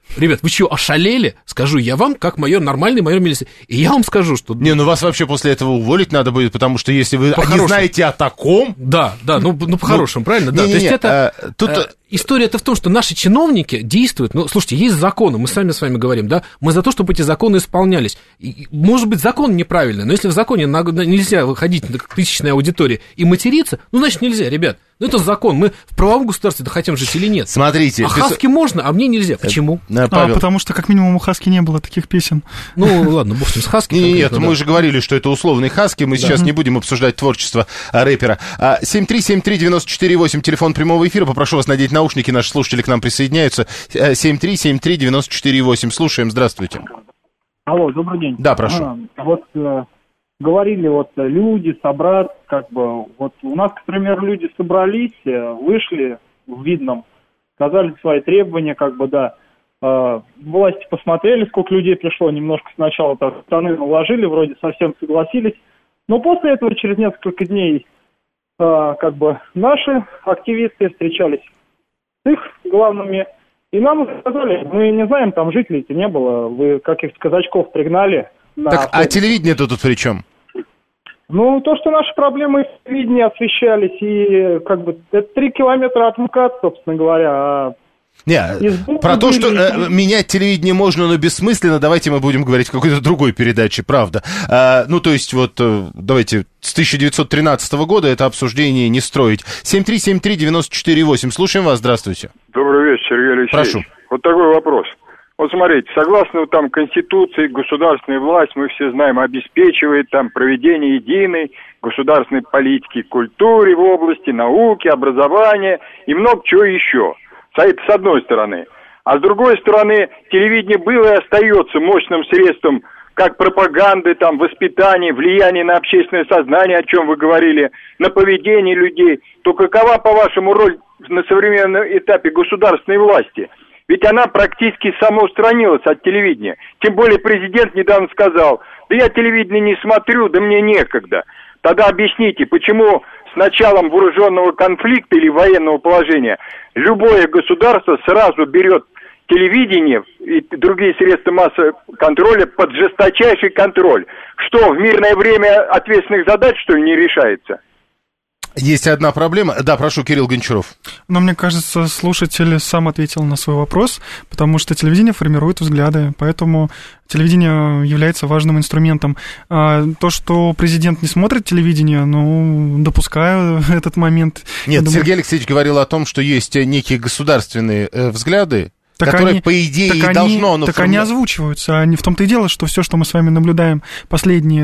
Ребят, вы что, ошалели? Скажу я вам, как нормальный майор милиции. И я вам скажу, что... Не, ну вас вообще после этого уволить надо будет, потому что если вы не знаете о таком... Да, ну по-хорошему, правильно? Да. То есть это... История-то в том, что наши чиновники действуют... Ну, слушайте, есть законы, мы сами с вами говорим, да? Мы за то, чтобы эти законы исполнялись. И, может быть, закон неправильный, но если в законе нельзя выходить к тысячной аудитории и материться, ну, значит, нельзя, ребят. Ну, это закон. Мы в правовом государстве-то хотим жить или нет? Смотрите... А Хаски можно, а мне нельзя. Почему? Потому что, как минимум, у Хаски не было таких песен. Ну, ладно, бог с ним, с Хаски. Нет, мы же говорили, что это условный Хаски. Мы сейчас не будем обсуждать творчество рэпера. 7373948, телефон прямого эфира. Попрошу вас надеть наушники, наши слушатели к нам присоединяются. 7373948. Слушаем, здравствуйте. Алло, добрый день. Да, прошу. Говорили, люди собраться, вот у нас, к примеру, люди собрались, вышли в Видном, сказали свои требования, власти посмотрели, сколько людей пришло, немножко сначала так страны наложили, вроде совсем согласились, но после этого через несколько дней, наши активисты встречались с их главными, и нам сказали, мы не знаем, там жителей-то не было, вы каких-то казачков пригнали. Так, а телевидение-то тут при чем? Ну, то, что наши проблемы в телевидении освещались, и это 3 километра от МКАД, собственно говоря. Про то, что менять телевидение можно, но бессмысленно, давайте мы будем говорить в какой-то другой передаче, правда. Давайте с 1913 года это обсуждение не строить. 7373948, слушаем вас, здравствуйте. Добрый вечер, Сергей Алексеевич. Прошу. Вот такой вопрос. Вот смотрите, согласно Конституции, государственная власть, мы все знаем, обеспечивает проведение единой государственной политики, культуры в области, науки, образования и много чего еще. Это с одной стороны. А с другой стороны, телевидение было и остается мощным средством как пропаганды, воспитания, влияния на общественное сознание, о чем вы говорили, на поведение людей. То какова, по-вашему, роль на современном этапе государственной власти? Ведь она практически самоустранилась от телевидения. Тем более президент недавно сказал, да я телевидение не смотрю, да мне некогда. Тогда объясните, почему с началом вооруженного конфликта или военного положения любое государство сразу берет телевидение и другие средства массового контроля под жесточайший контроль. Что, в мирное время ответственных задач, что ли, не решается? Есть одна проблема. Да, прошу, Кирилл Гончаров. Но мне кажется, слушатель сам ответил на свой вопрос, потому что телевидение формирует взгляды, поэтому телевидение является важным инструментом. То, что президент не смотрит телевидение, допускаю этот момент. Нет, Сергей Алексеевич говорил о том, что есть некие государственные взгляды, которые, по идее, и должно... Они озвучиваются. В том-то и дело, что все, что мы с вами наблюдаем последние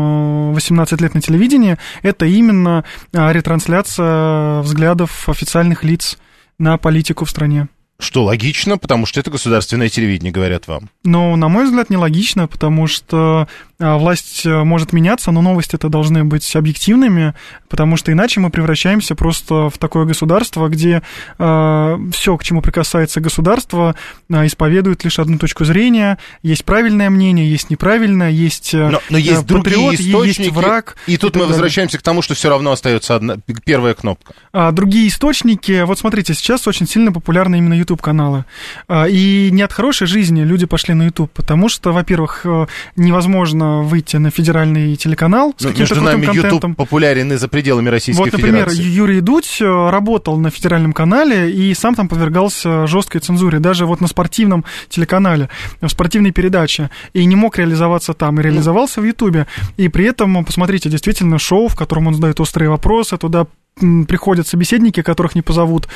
18 лет на телевидении, это именно ретрансляция взглядов официальных лиц на политику в стране. Что логично, потому что это государственное телевидение, говорят вам. Но, на мой взгляд, нелогично, потому что власть может меняться, но новости-то должны быть объективными, потому что иначе мы превращаемся просто в такое государство, где все, к чему прикасается государство, исповедует лишь одну точку зрения. Есть правильное мнение, есть неправильное, есть но есть патриот, другие источники, есть враг. И тут мы возвращаемся к тому, что все равно остается первая кнопка. Другие источники, вот смотрите, сейчас очень сильно популярны именно YouTube-каналы. И не от хорошей жизни люди пошли на YouTube, потому что, во-первых, невозможно выйти на федеральный телеканал с каким-то крутым контентом. Между нами YouTube популярен и за пределами Российской Федерации. Вот, например, Юрий Дудь работал на федеральном канале и сам там подвергался жесткой цензуре, даже вот на спортивном телеканале, в спортивной передаче, и не мог реализоваться там, и реализовался в YouTube. И при этом, посмотрите, действительно шоу, в котором он задает острые вопросы, туда приходят собеседники, которых не позовут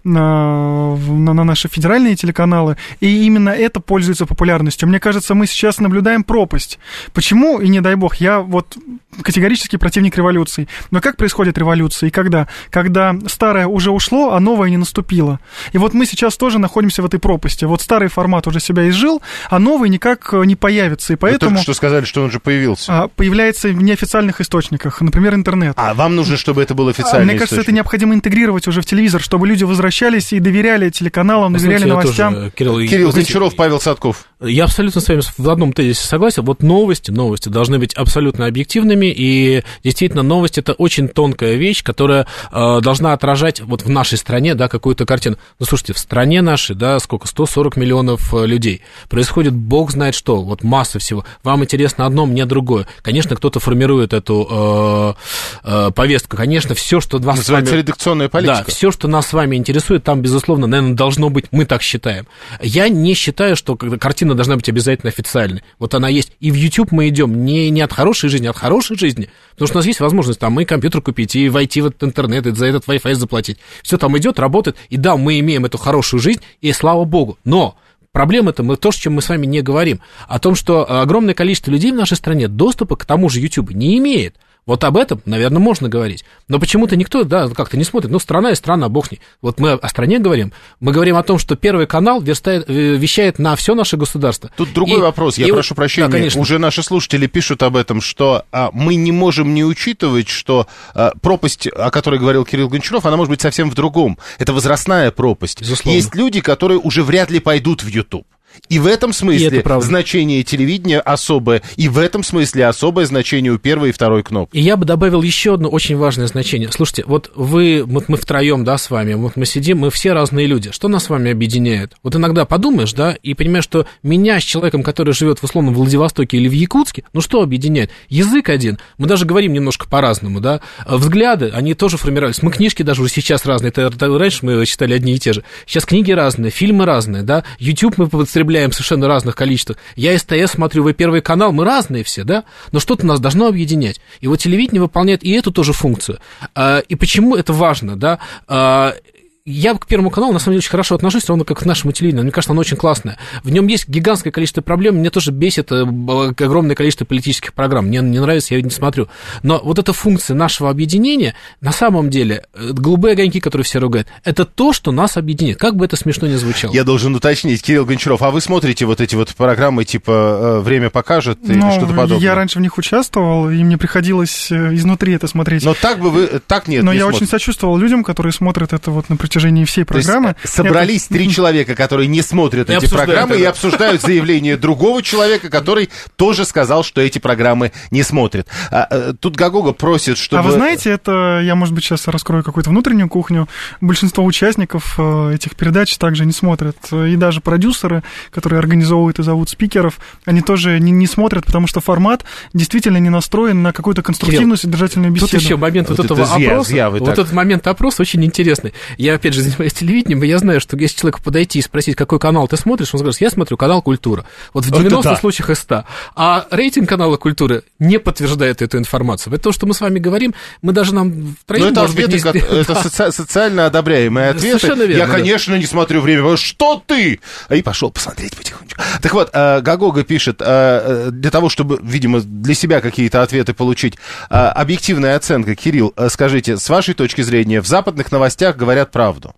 на наши федеральные телеканалы, и именно это пользуется популярностью. Мне кажется, мы сейчас наблюдаем пропасть. Почему? И не дай бог, я вот категорически противник революции. Но как происходит революция и когда? Когда старое уже ушло, а новое не наступило. И вот мы сейчас тоже находимся в этой пропасти. Вот старый формат уже себя изжил, а новый никак не появится. И поэтому... Вы только что сказали, что он уже появился. Появляется в неофициальных источниках, например, интернет. А вам нужно, чтобы это был официальный мне кажется, это необходимо интегрировать уже в телевизор, чтобы люди возвращались и доверяли телеканалам, доверяли новостям. Тоже, Кирилл Гончаров, Павел Садков. Я абсолютно с вами в одном тезисе согласен. Вот новости должны быть абсолютно объективными, и действительно новость — это очень тонкая вещь, которая должна отражать вот в нашей стране, да, какую-то картину. Ну, слушайте, в стране нашей, да, сколько, 140 миллионов людей. Происходит бог знает что, вот масса всего. Вам интересно одно, мне другое. Конечно, кто-то формирует эту повестку. Конечно, все, что нас с вами... редакционная политика. Да, все, что нас с вами интересует, там, безусловно, наверное, должно быть, мы так считаем. Я не считаю, что картина должна быть обязательно официальной. Вот она есть. И в YouTube мы идем не от хорошей жизни, а от хорошей жизни. Потому что у нас есть возможность там и компьютер купить, и войти в этот интернет, и за этот Wi-Fi заплатить. Все там идет, работает. И да, мы имеем эту хорошую жизнь, и слава богу. Но проблема-то то, о чем мы с вами не говорим. О том, что огромное количество людей в нашей стране доступа к тому же YouTube не имеет. Вот об этом, наверное, можно говорить. Но почему-то никто, да, как-то не смотрит. Ну, страна и страна, бог с ней. Вот мы о стране говорим. Мы говорим о том, что Первый канал вещает на все наше государство. Тут другой вопрос. Я прошу прощения. Да, уже наши слушатели пишут об этом, что мы не можем не учитывать, что пропасть, о которой говорил Кирилл Гончаров, она может быть совсем в другом. Это возрастная пропасть. Безусловно. Есть люди, которые уже вряд ли пойдут в YouTube. И в этом смысле значение телевидения особое, и в этом смысле особое значение у первой и второй кнопки. И я бы добавил еще одно очень важное значение. Слушайте, вот мы втроем, да, с вами, вот мы сидим, мы все разные люди. Что нас с вами объединяет? Вот иногда подумаешь, да, и понимаешь, что меня с человеком, который живет в условном Владивостоке или в Якутске, ну что объединяет? Язык один. Мы даже говорим немножко по-разному, да. Взгляды, они тоже формировались. Мы книжки даже уже сейчас разные. Раньше мы читали одни и те же. Сейчас книги разные, фильмы разные, да. YouTube мы потребляем совершенно разных количествах. Я СТС смотрю, вы Первый канал, мы разные все, да? Но что-то нас должно объединять. И вот телевидение выполняет и эту тоже функцию. И почему это важно, да? Я к Первому каналу, на самом деле, очень хорошо отношусь, ровно как к нашему телевидению. Мне кажется, оно очень классное. В нем есть гигантское количество проблем. Меня тоже бесит огромное количество политических программ. Мне не нравится, я не смотрю. Но вот эта функция нашего объединения, на самом деле, голубые огоньки, которые все ругают, это то, что нас объединит. Как бы это смешно ни звучало. Я должен уточнить, Кирилл Гончаров, а вы смотрите вот эти вот программы, типа «Время покажет» или что-то подобное? Я раньше в них участвовал, и мне приходилось изнутри это смотреть. Но так бы вы... Так нет, но не я смотрите. Очень сочувствовал людям, которые смотрят это вот на протяжении всей программы. То есть собрались 3 человека, которые не смотрят эти программы, и обсуждают заявление другого человека, который тоже сказал, что эти программы не смотрит. Тут Гагога просит, чтобы... А вы знаете, это, я, может быть, сейчас раскрою какую-то внутреннюю кухню, большинство участников этих передач также не смотрят. И даже продюсеры, которые организовывают и зовут спикеров, они тоже не смотрят, потому что формат действительно не настроен на какую-то конструктивную, содержательную беседу. Тут еще момент вот этого опроса, вот этот момент опроса очень интересный. Я опять же занимаюсь телевидением, и я знаю, что если человеку подойти и спросить, какой канал ты смотришь, он скажет, я смотрю канал «Культура». Вот в 90 случаях из 100. А рейтинг канала «Культуры» не подтверждает эту информацию. Это то, что мы с вами говорим, мы даже нам втроем, это ответы, это социально одобряемые ответы. Совершенно верно. Я, конечно, не смотрю «Время». Что ты? И пошел посмотреть потихонечку. Так вот, Гагога пишет, для того, чтобы, видимо, для себя какие-то ответы получить, объективная оценка. Кирилл, скажите, с вашей точки зрения, в западных новостях говорят правду?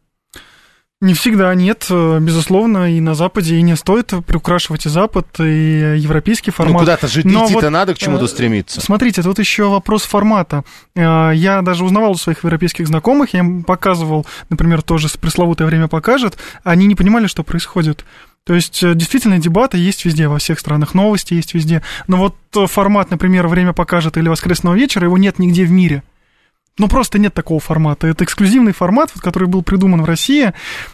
Не всегда, нет, безусловно, и на Западе, и не стоит приукрашивать и Запад, и европейский формат. Ну, куда-то же идти-то вот, надо, к чему-то стремиться. Смотрите, тут еще вопрос формата. Я даже узнавал у своих европейских знакомых, я им показывал, например, тоже пресловутое «Время покажет», они не понимали, что происходит. То есть, действительно, дебаты есть везде, во всех странах, новости есть везде. Но вот формат, например, «Время покажет» или «Воскресного вечера», его нет нигде в мире. Ну, просто нет такого формата. Это эксклюзивный формат, который был придуман в России.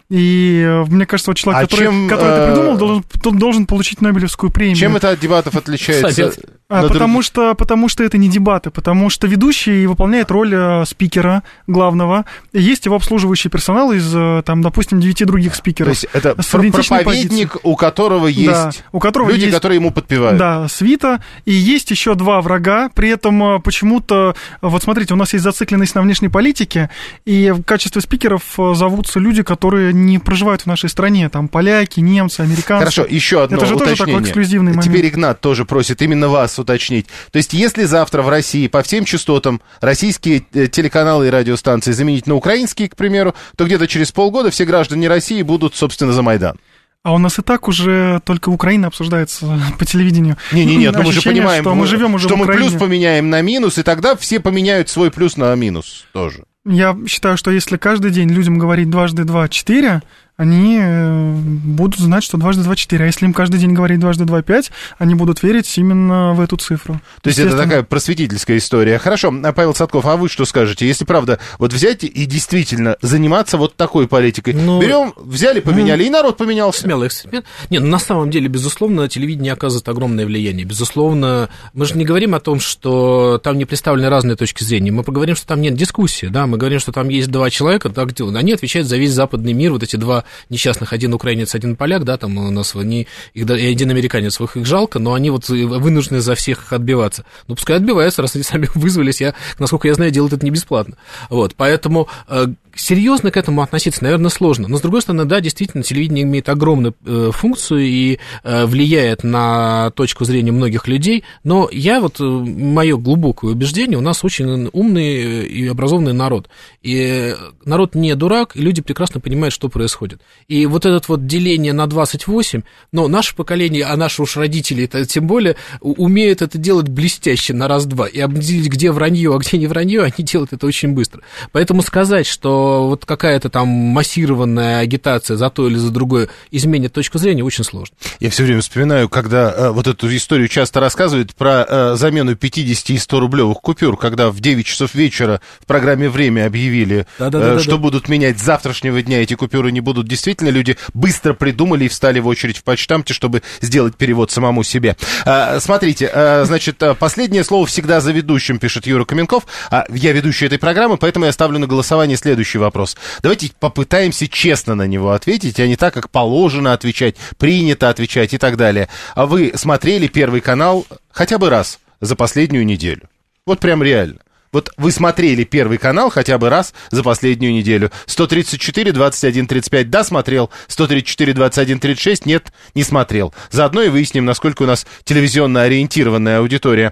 И мне кажется, вот человек, который это придумал, должен получить Нобелевскую премию. Чем это от дебатов отличается? Потому что это не дебаты, потому что ведущий выполняет роль спикера главного. Есть его обслуживающий персонал из, там, допустим, 9 других спикеров. То есть это проповедник, у которого есть люди, которые ему подпевают. Да, свита. И есть еще 2 врага. При этом почему-то... Вот смотрите, у нас есть зацикленность на внешней политике, и в качестве спикеров зовутся люди, которые не проживают в нашей стране. Там поляки, немцы, американцы. Хорошо, еще одно уточнение. Это же тоже такой эксклюзивный момент. Теперь Игнат тоже просит именно вас уточнить. То есть, если завтра в России по всем частотам российские телеканалы и радиостанции заменить на украинские, к примеру, то где-то через полгода все граждане России будут, собственно, за Майдан. А у нас и так уже только Украина обсуждается по телевидению. Нет, мы же понимаем, что мы живем уже что в мы Украине. плюс поменяем на минус, и тогда все поменяют свой плюс на минус тоже. Я считаю, что если каждый день людям говорить дважды 2 – 4, они будут знать, что дважды 2 – 4. А если им каждый день говорить дважды 2 – 5, они будут верить именно в эту цифру. То есть это такая просветительская история. Хорошо, Павел Садков, а вы что скажете? Если правда, вот взять и действительно заниматься вот такой политикой. Берем, взяли, поменяли, и народ поменялся. Смелый эксперимент. Нет, на самом деле, безусловно, телевидение оказывает огромное влияние. Безусловно, мы же не говорим о том, что там не представлены разные точки зрения. Мы поговорим, что там нет дискуссии, да, мы говорим, что там есть два человека, так, они отвечают за весь западный мир, вот эти два несчастных, один украинец, один поляк, да, там у нас они, один американец, их жалко, но они вот вынуждены за всех их отбиваться. Ну, пускай отбиваются, раз они сами вызвались, насколько я знаю, делают это не бесплатно. Вот, поэтому серьезно к этому относиться, наверное, сложно. Но, с другой стороны, да, действительно, телевидение имеет огромную функцию и влияет на точку зрения многих людей, но мое глубокое убеждение, у нас очень умный и образованный народ. И народ не дурак, и люди прекрасно понимают, что происходит. И вот это вот деление на 28, но наше поколение, а наши уж родители, тем более, умеют это делать блестяще на раз-два. И определить, где вранье, а где не вранье, они делают это очень быстро. Поэтому сказать, что вот какая-то там массированная агитация за то или за другое изменит точку зрения, очень сложно. Я все время вспоминаю, когда вот эту историю часто рассказывают про замену 50 и 100-рублевых купюр, когда в 9 часов вечера в программе «Время» объявили, что будут менять с завтрашнего дня эти купюры не будут. Действительно, люди быстро придумали и встали в очередь в почтамте, чтобы сделать перевод самому себе. Смотрите, значит, последнее слово всегда за ведущим, пишет Юра Каменков. Я ведущий этой программы, поэтому я ставлю на голосование следующий вопрос. Давайте попытаемся честно на него ответить, а не так, как положено отвечать, принято отвечать и так далее. А вы смотрели Первый канал хотя бы раз за последнюю неделю? Вот прям реально. Вот вы смотрели Первый канал хотя бы раз за последнюю неделю. 134-21-35, да, смотрел. 134-21-36, нет, не смотрел. Заодно и выясним, насколько у нас телевизионно ориентированная аудитория.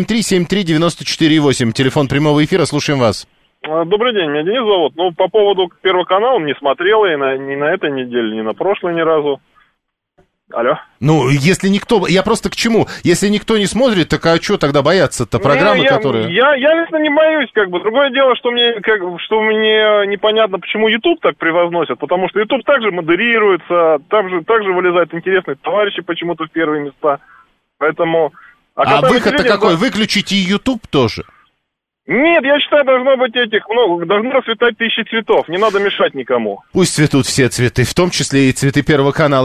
7373948, телефон прямого эфира, слушаем вас. Добрый день, меня Денис зовут. Ну, по поводу Первого канала не смотрел я ни на этой неделе, ни на прошлой ни разу. Алло? Ну, если никто... Я просто к чему? Если никто не смотрит, так а что тогда бояться-то? Программы, которые... Я лично не боюсь, как бы. Другое дело, что мне непонятно, почему YouTube так превозносят. Потому что YouTube также модерируется, также вылезают интересные товарищи почему-то в первые места. Поэтому... А выход-то какой? Выключите и YouTube тоже? Нет, я считаю, должно быть должны расцветать тысячи цветов, не надо мешать никому. Пусть цветут все цветы, в том числе и цветы Первого канала.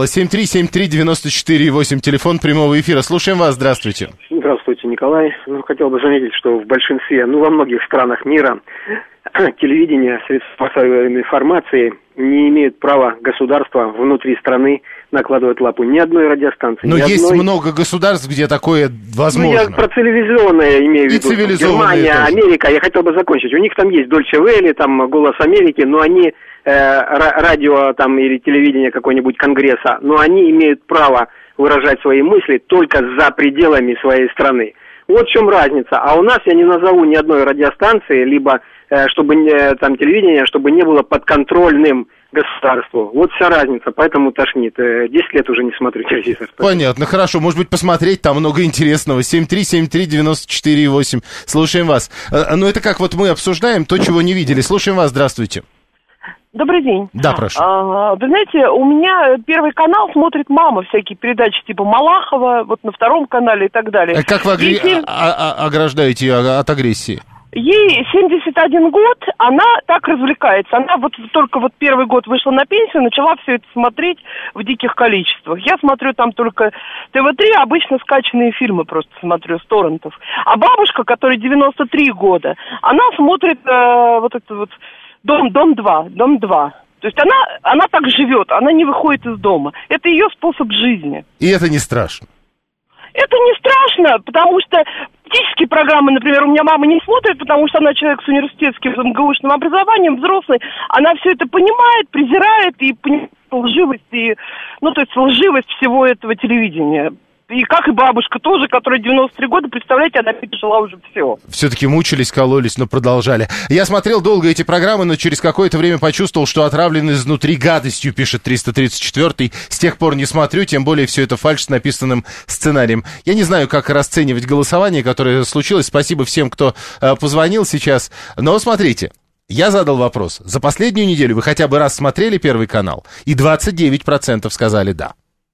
7373948, телефон прямого эфира. Слушаем вас, здравствуйте. Здравствуйте, Николай. Хотел бы заметить, что в большинстве, во многих странах мира телевидение, средства массовой информации не имеют права государства внутри страны накладывать лапу ни одной радиостанции. Но есть много государств, где такое возможно. Я про телевизионное имею в виду. Германия, тоже. Америка. Я хотел бы закончить. У них там есть Deutsche Welle, там Голос Америки, но они радио там или телевидение какой-нибудь конгресса, но они имеют право выражать свои мысли только за пределами своей страны. Вот в чем разница. А у нас я не назову ни одной радиостанции, либо чтобы там телевидение, чтобы не было подконтрольным государству. Вот вся разница, поэтому тошнит. 10 лет уже не смотрю телевизор. Понятно, хорошо. Может быть, посмотреть, там много интересного. 7373948. Слушаем вас. Ну, это как вот мы обсуждаем то, чего не видели. Слушаем вас, здравствуйте. Добрый день. Да, прошу. Вы знаете, у меня Первый канал смотрит мама, всякие передачи типа Малахова, вот на Втором канале и так далее. Как вы ограждаете ее от агрессии? Ей 71 год, она так развлекается. Она только первый год вышла на пенсию, начала все это смотреть в диких количествах. Я смотрю там только ТВ-3, обычно скачанные фильмы просто смотрю с торрентов. А бабушка, которой 93 года, она смотрит Дом 2. То есть она так живет, она не выходит из дома. Это ее способ жизни. И это не страшно? Это не страшно, потому что политические программы, например, у меня мама не смотрит, потому что она человек с университетским МГУшным образованием, взрослый. Она все это понимает, презирает и понимает лживость, лживость всего этого телевидения. И как и бабушка тоже, которая 93 года, представляете, она пережила уже все. Все-таки мучились, кололись, но продолжали. Я смотрел долго эти программы, но через какое-то время почувствовал, что отравлен изнутри гадостью, пишет 334-й. С тех пор не смотрю, тем более все это фальшь с написанным сценарием. Я не знаю, как расценивать голосование, которое случилось. Спасибо всем, кто позвонил сейчас. Но смотрите. Я задал вопрос. За последнюю неделю вы хотя бы раз смотрели Первый канал? И 29% сказали «да».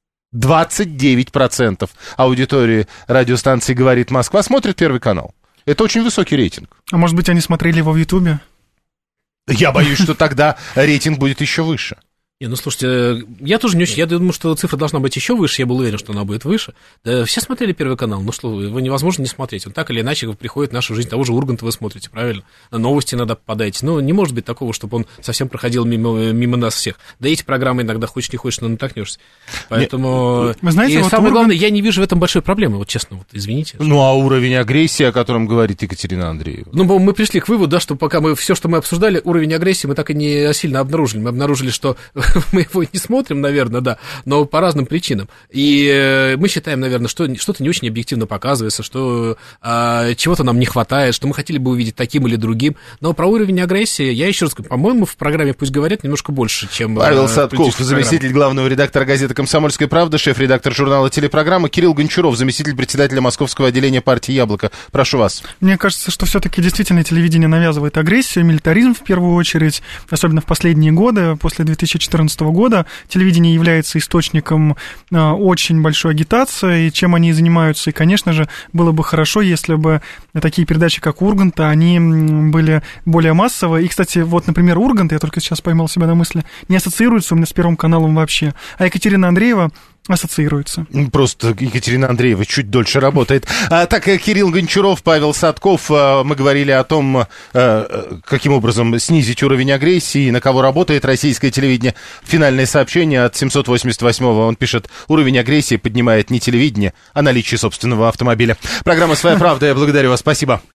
29% аудитории радиостанции «Говорит Москва» смотрит Первый канал. Это очень высокий рейтинг. А может быть, они смотрели его в Ютубе? Я боюсь, что тогда рейтинг будет еще выше. Не, ну слушайте, я тоже не очень, я думаю, что цифра должна быть еще выше, я был уверен, что она будет выше. Да, все смотрели Первый канал, ну что, его невозможно не смотреть. Он так или иначе приходит в нашу жизнь, того же Урганта вы смотрите, правильно? На новости иногда попадаете. Ну, не может быть такого, чтобы он совсем проходил мимо нас всех. Да эти программы иногда хочешь не хочешь, но натолкнешься. Поэтому... Вы знаете, и вот самое главное, я не вижу в этом большой проблемы, вот честно, вот извините. Ну, а уровень агрессии, о котором говорит Екатерина Андреева? Ну, мы пришли к выводу, да, что пока мы все, что мы обсуждали, уровень агрессии мы так и не сильно обнаружили. Мы обнаружили, что мы его не смотрим, наверное, да, но по разным причинам. И мы считаем, наверное, что что-то не очень объективно показывается, что чего-то нам не хватает, что мы хотели бы увидеть таким или другим. Но про уровень агрессии, я еще раз говорю, по-моему, в программе «Пусть говорят» немножко больше, чем... Павел Садков, заместитель главного редактора газеты «Комсомольская правда», шеф-редактор журнала «Телепрограмма», Кирилл Гончаров, заместитель председателя Московского отделения партии «Яблоко». Прошу вас. Мне кажется, что все-таки действительно телевидение навязывает агрессию, милитаризм в первую очередь, особенно в последние годы, после 2014 года. Телевидение является источником очень большой агитации, и чем они занимаются. И, конечно же, было бы хорошо, если бы такие передачи, как «Ургант», они были более массовые. И, кстати, вот, например, «Ургант», я только сейчас поймал себя на мысли, не ассоциируется у меня с Первым каналом вообще. А Екатерина Андреева ассоциируется. Просто Екатерина Андреева чуть дольше работает. Так, Кирилл Гончаров, Павел Садков, мы говорили о том, каким образом снизить уровень агрессии, на кого работает российское телевидение. Финальное сообщение от 788-го, он пишет: уровень агрессии поднимает не телевидение, а наличие собственного автомобиля. Программа «Своя правда», я благодарю вас, спасибо.